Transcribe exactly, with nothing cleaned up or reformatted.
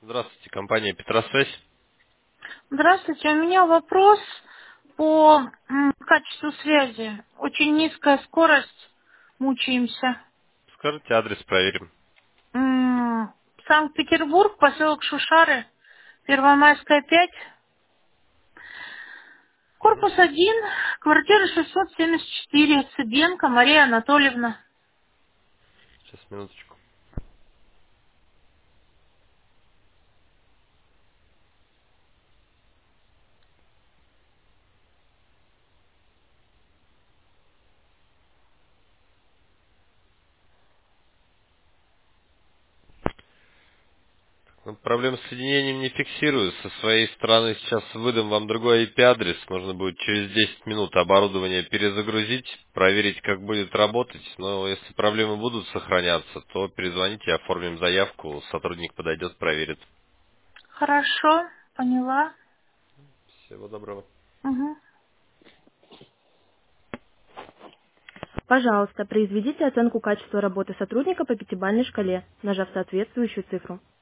Здравствуйте, компания Петросвязь. Здравствуйте, у меня вопрос по м, качеству связи. Очень низкая скорость, мучаемся. Скажите адрес, проверим. М, Санкт-Петербург, поселок Шушары, Первомайская, пять, Мгм. корпус один, квартира шестьсот семьдесят четыре, Цыбенко Мария Анатольевна. Сейчас, минуточку. Ну, проблем с соединением не фиксирую. Со своей стороны сейчас выдам вам другой ай пи-адрес. Можно будет через десять минут оборудование перезагрузить, проверить, как будет работать. Но если проблемы будут сохраняться, то перезвоните, оформим заявку, сотрудник подойдет, проверит. Хорошо, поняла. Всего доброго. Мгм. Пожалуйста, произведите оценку качества работы сотрудника по пятибалльной шкале, нажав соответствующую цифру.